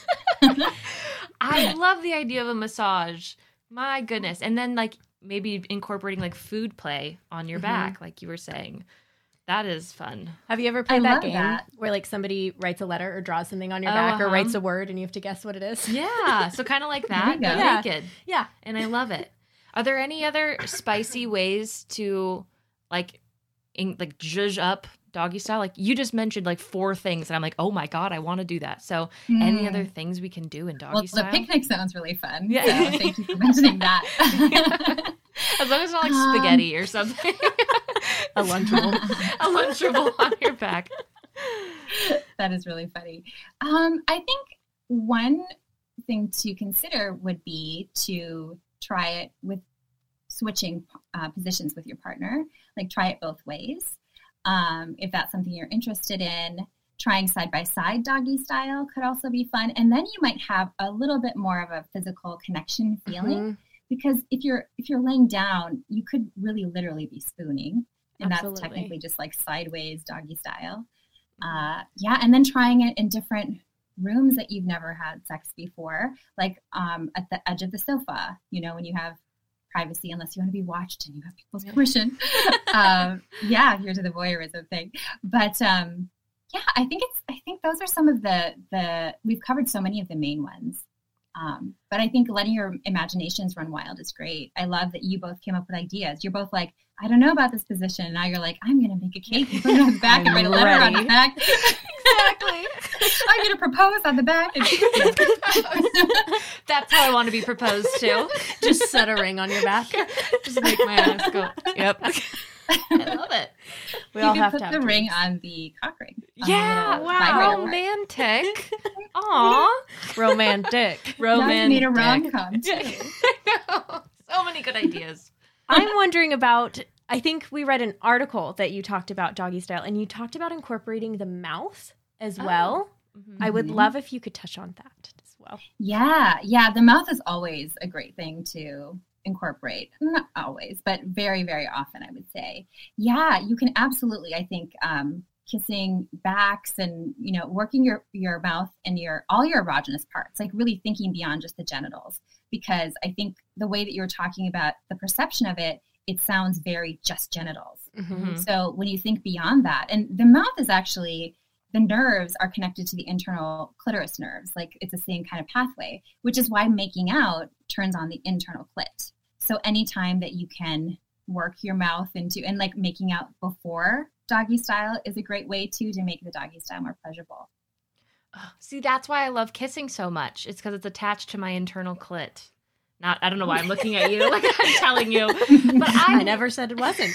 I love the idea of a massage. My goodness. And then like maybe incorporating like food play on your Mhm. back, like you were saying. That is fun. Have you ever played I that love game that. where like somebody writes a letter or draws something on your Oh, back or uh-huh. writes a word and you have to guess what it is? Yeah. So kind of like There that, you but go. Yeah. naked. Yeah. And I love it. Are there any other spicy ways to like in, like zhuzh up doggy style? Like you just mentioned like four things and I'm like, oh my God, I want to do that. So any Mm. other things we can do in doggy Well, the style? picnic sounds really fun. Yeah. Yeah. So thank you for mentioning that. As long as it's not like Um, spaghetti or something. A Lunchable. A Lunchable on your back. That is really funny. Um, I think one thing to consider would be to try it with switching uh, positions with your partner. Like try it both ways. Um, if that's something you're interested in, trying side by side doggy style could also be fun. And then you might have a little bit more of a physical connection feeling. Mhm. Because if you're if you're laying down, you could really literally be spooning, and Absolutely. that's technically just like sideways doggy style. Uh, yeah, and then trying it in different rooms that you've never had sex before, like um, at the edge of the sofa. You know, when you have privacy, unless you want to be watched and you have people's permission. um, yeah, if you're to the voyeurism thing, but um, yeah, I think it's I think those are some of the the we've covered so many of the main ones. Um, but I think letting your imaginations run wild is great. I love that you both came up with ideas. You're both like, I don't know about this position. And now you're like, I'm going to make a cake and put it on the back and I'm write a letter on the ready. back. Exactly. Yay! I'm going to propose on the back. That's how I want to be proposed to. Just set a ring on your back. Just make my ass go. Yep. I love it. We You all could have put to have the ring dreams. on the cock ring. on the Yeah. little Wow. vibrator part. Romantic. Aw. Romantic. Now you need a Romantic. rom-com too. I know. So many good ideas. I'm wondering about, I think we read an article that you talked about doggy style, and you talked about incorporating the mouth as well. Mhm. I would Mhm. love if you could touch on that as well. Yeah, yeah. The mouth is always a great thing to incorporate. Not always, but very, very often, I would say. Yeah, you can absolutely. I think um, kissing backs and you know working your your mouth and your all your erogenous parts, like really thinking beyond just the genitals. Because I think the way that you were talking about the perception of it, it sounds very just genitals. Mhm. So when you think beyond that, and the mouth is actually, the nerves are connected to the internal clitoris nerves. Like it's the same kind of pathway, which is why making out turns on the internal clit. So anytime that you can work your mouth into, and like making out before doggy style is a great way too, to make the doggy style more pleasurable. See, that's why I love kissing so much. It's because it's attached to my internal clit. Not, I don't know why I'm looking at you like I'm telling you, but I, I never said it wasn't.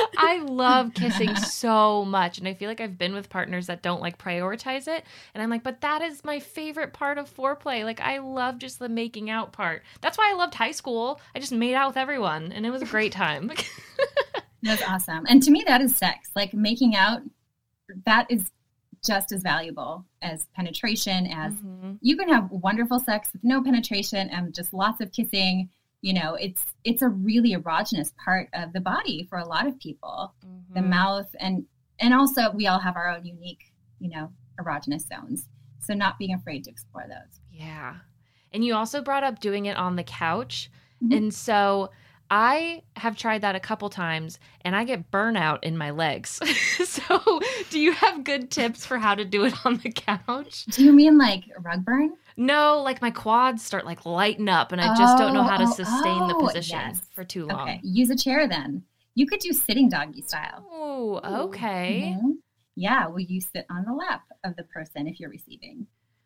I love kissing so much, and I feel like I've been with partners that don't like prioritize it, and I'm like, but that is my favorite part of foreplay. Like I love just the making out part. That's why I loved high school. I just made out with everyone, and it was a great time. That's awesome. And to me, that is sex. Like making out, that is just as valuable as penetration. As Mhm. you can have wonderful sex with no penetration and just lots of kissing. You know, it's it's a really erogenous part of the body for a lot of people. The Mhm. mouth, and and also we all have our own unique, you know, erogenous zones. So not being afraid to explore those. Yeah. And you also brought up doing it on the couch. Mhm. And so I have tried that a couple times and I get burnout in my legs. So do you have good tips for how to do it on the couch? Do you mean like a rug burn? No, like my quads start like lighting up and I just don't know how to Oh, oh, sustain the oh, position yes. for too long. Okay, use a chair then. You could do sitting doggy style. Oh, okay. Mhm. Yeah, well, you sit on the lap of the person if you're receiving.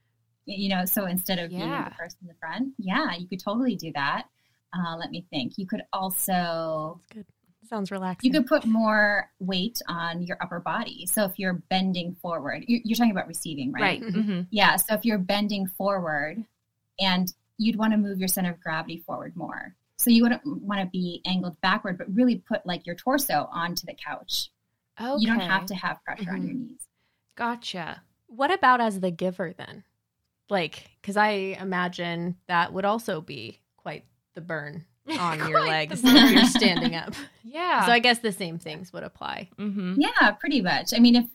Y- You know, so instead of being Yeah. the person in the front, yeah, you could totally do that. Uh, let me think. You could also, Good. Sounds relaxing. you could put more weight on your upper body. So if you're bending forward, you're, you're talking about receiving, right? Right. hmm Yeah. So if you're bending forward, and you'd want to move your center of gravity forward more. So you wouldn't want to be angled backward, but really put like your torso onto the couch. Okay. You don't have to have pressure on Mhm. your knees. Gotcha. What about as the giver then? Like, because I imagine that would also be quite the burn on your Quite legs the if burn. you're standing up. Yeah. So I guess the same things would apply. hmm Yeah, pretty much. I mean, if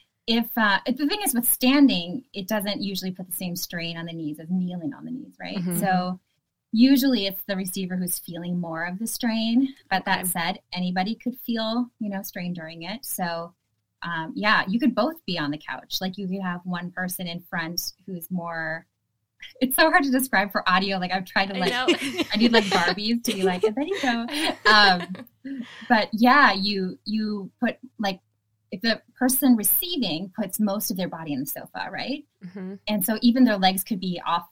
if uh, if the thing is with standing, it doesn't usually put the same strain on the knees as kneeling on the knees, right? Mhm. So usually it's the receiver who's feeling more of the strain. But that Okay. said, anybody could feel, you know, strain during it. So um, yeah, you could both be on the couch. Like you could have one person in front who's more. It's so hard to describe for audio. Like I've tried to I like, know. I need like Barbies to be like, and there you go. Um, but yeah, you you put like, if the person receiving puts most of their body on the sofa, right? Mm-hmm. And so even their legs could be off,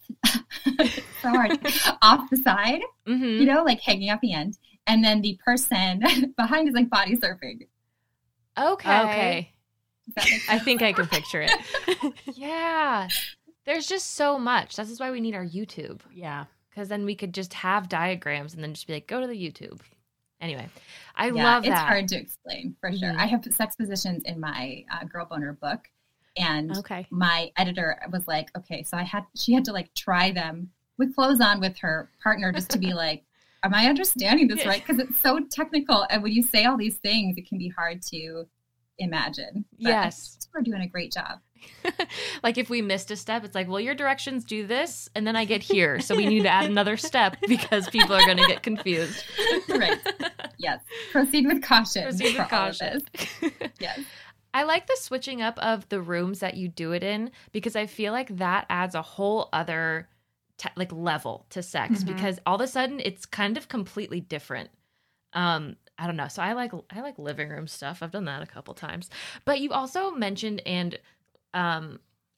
so hard, off the side, hmm you know, like hanging out the end. And then the person behind is like body surfing. Okay. Okay. Does that make I sense? think I can picture it. Yeah. There's just so much. This is why we need our YouTube. Yeah. Because then we could just have diagrams and then just be like, go to the YouTube. Anyway, I Yeah, love it's that. hard to explain for sure. Mhm. I have sex positions in my uh, Girl Boner book, and Okay. my editor was like, okay, so I had she had to like try them with clothes on with her partner just to be like, am I understanding this right? Because it's so technical, and when you say all these things, it can be hard to imagine. But Yes. I think we're doing a great job. Like if we missed a step, it's like, well, your directions do this, and then I get here. So we need to add another step because people are going to get confused. Right. Yes. Proceed with caution. Proceed with for all of caution. this. Yes. I like the switching up of the rooms that you do it in because I feel like that adds a whole other te- like level to sex Mhm. because all of a sudden it's kind of completely different. Um, I don't know. So I like I like living room stuff. I've done that a couple times. But you also mentioned and um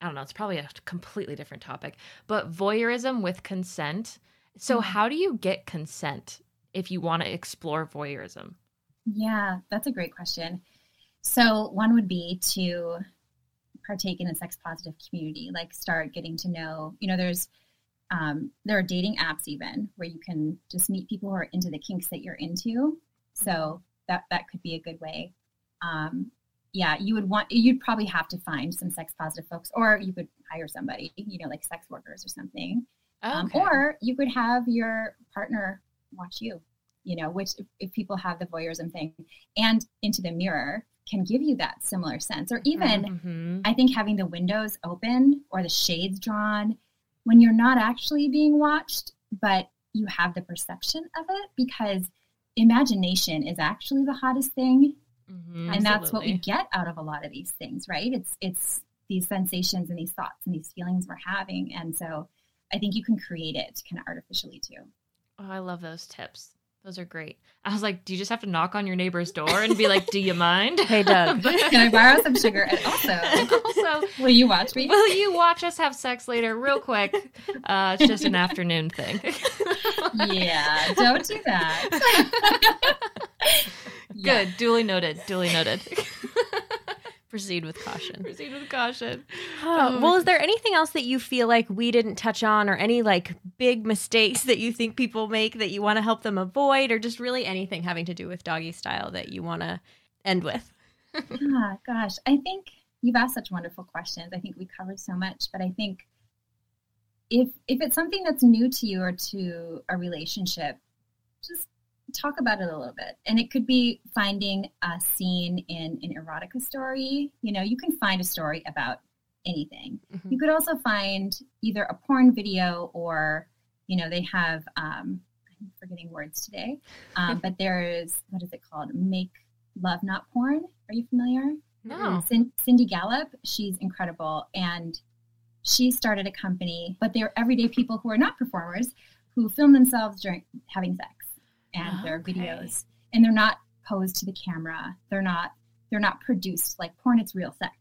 I don't know, it's probably a completely different topic, but voyeurism with consent. So mm-hmm. how do you get consent if you want to explore voyeurism? Yeah, that's a great question. So one would be to partake in the sex positive community, like start getting to know, you know, there's, um, there are dating apps even where you can just meet people who are into the kinks that you're into. So that, that could be a good way. Um, yeah, you would want, you'd probably have to find some sex positive folks, or you could hire somebody, you know, like sex workers or something. Okay. Um, or you could have your partner watch you, you know, which if, if people have the voyeurism thing and Into the Mirror can give you that similar sense. Or even, mm-hmm. I think having the windows open or the shades drawn when you're not actually being watched, but you have the perception of it, because imagination is actually the hottest thing. Mm-hmm, and that's what we get out of a lot of these things, right? It's, it's these sensations and these thoughts and these feelings we're having. And so I think you can create it kind of artificially too. Oh, I love those tips. Those are great. I was like, do you just have to knock on your neighbor's door and be like, do you mind? Hey, Doug. Can I borrow some sugar? And also, also, will you watch me? Will you watch us have sex later real quick? Uh, it's just an afternoon thing. Yeah, don't do that. Good. Yeah. Duly noted. Duly noted. Proceed with caution. Proceed with caution. Oh, well, is there anything else that you feel like we didn't touch on, or any like big mistakes that you think people make that you want to help them avoid, or just really anything having to do with doggy style that you want to end with? Ah, gosh, I think you've asked such wonderful questions. I think we covered so much, but I think if if it's something that's new to you or to a relationship, just talk about it a little bit. And it could be finding a scene in an erotica story. You know, you can find a story about anything. Mm-hmm. You could also find either a porn video or, you know, they have, um, I'm forgetting words today, um, but there's, what is it called? Make Love Not Porn. Are you familiar? No. C- Cindy Gallup, she's incredible. And she started a company, but they're everyday people who are not performers who film themselves during having sex. And oh, their okay. videos, and they're not posed to the camera. They're not, they're not produced like porn. It's real sex.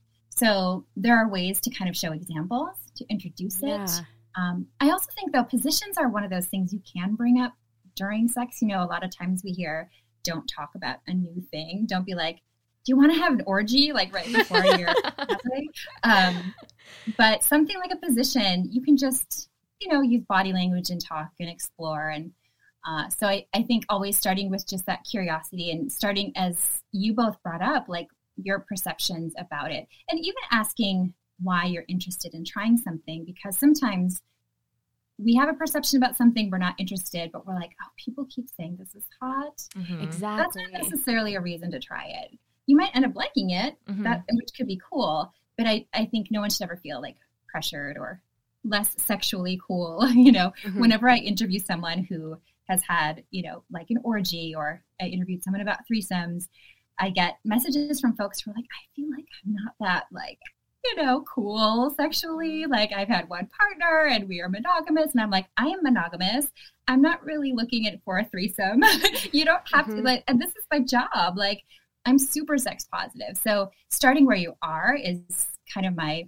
So there are ways to kind of show examples, to introduce yeah. it. Um, I also think though, positions are one of those things you can bring up during sex. You know, a lot of times we hear, don't talk about a new thing. Don't be like, do you want to have an orgy? Like right before you're happening. Um, but something like a position, you can just, you know, use body language and talk and explore. And Uh, so I, I think always starting with just that curiosity and starting, as you both brought up, like your perceptions about it, and even asking why you're interested in trying something, because sometimes we have a perception about something, we're not interested, but we're like, oh, people keep saying this is hot. Mm-hmm. Exactly. That's not necessarily a reason to try it. You might end up liking it, mm-hmm. that which could be cool, but I, I think no one should ever feel like pressured or less sexually cool. You know, mm-hmm. whenever I interview someone who has had, you know, like an orgy, or I interviewed someone about threesomes, I get messages from folks who are like, I feel like I'm not that, like, you know, cool sexually. Like, I've had one partner and we are monogamous. And I'm like, I am monogamous. I'm not really looking at for a threesome. You don't have mm-hmm. to, like, and this is my job. Like, I'm super sex positive. So starting where you are is kind of my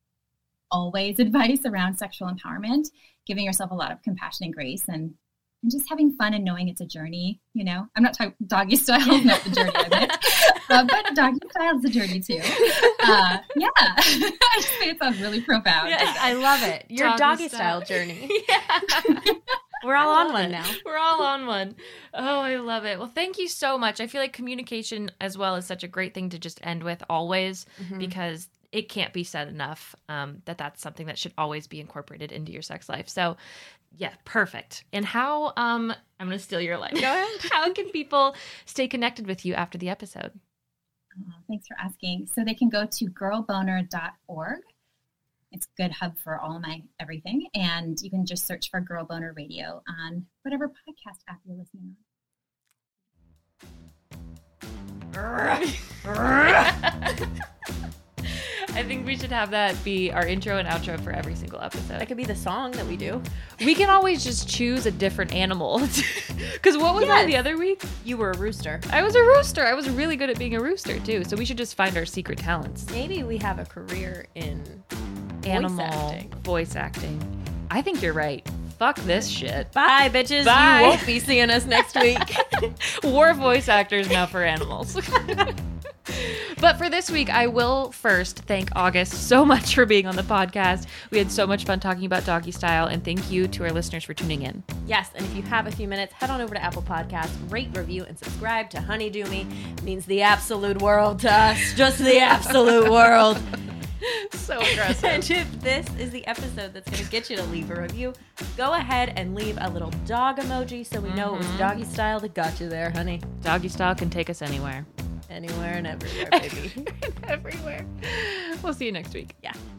always advice around sexual empowerment, giving yourself a lot of compassion and grace, and And just having fun and knowing it's a journey, you know. I'm not talking doggy style, is not the journey of it, uh, but doggy style is a journey too. Uh, yeah, I just think it sounds really profound. Yes, I love it. Your doggy, doggy style. style journey. Yeah. We're all on one it. now. We're all on one. Oh, I love it. Well, thank you so much. I feel like communication as well is such a great thing to just end with always, mm-hmm. because it can't be said enough um, that that's something that should always be incorporated into your sex life. So yeah, perfect. And how, um, I'm going to steal your line. Go ahead. How can people stay connected with you after the episode? Oh, thanks for asking. So they can go to girl boner dot org. It's a good hub for all my everything. And you can just search for Girl Boner Radio on whatever podcast app you're listening on. I think we should have that be our intro and outro for every single episode. That could be the song that we do. We can always just choose a different animal. Because what was Yes. I the other week? You were a rooster. I was a rooster. I was really good at being a rooster, too. So we should just find our secret talents. Maybe we have a career in Animal voice acting. voice acting. I think you're right. Fuck this shit. Bye, bitches. Bye. You won't be seeing us next week. War voice actors now for animals. But for this week, I will first thank August so much for being on the podcast. We had so much fun talking about doggy style, and thank you to our listeners for tuning in. Yes, and if you have a few minutes, head on over to Apple Podcasts, rate, review, and subscribe to Honeydew Me. It means the absolute world to us. Just the absolute world. So aggressive. And if this is the episode that's going to get you to leave a review, go ahead and leave a little dog emoji so we know it was doggy style that got you there, honey. Doggy style can take us anywhere. Anywhere and everywhere, baby. Everywhere. We'll see you next week. Yeah.